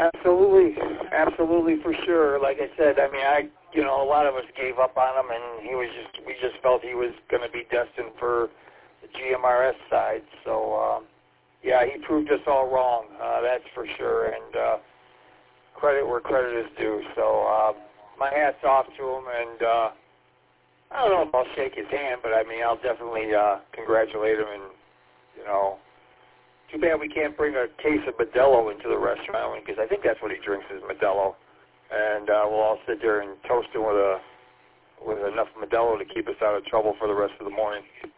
Absolutely, absolutely for sure. Like I said, I mean, a lot of us gave up on him, and we just felt he was going to be destined for the GMRS side. So, yeah, he proved us all wrong. That's for sure. And credit where credit is due. So, my hat's off to him, and I don't know if I'll shake his hand, but I mean, I'll definitely congratulate him. And too bad we can't bring a case of Modelo into the restaurant, because I think that's what he drinks is Modelo. And we'll all sit there and toast him with enough Modelo to keep us out of trouble for the rest of the morning.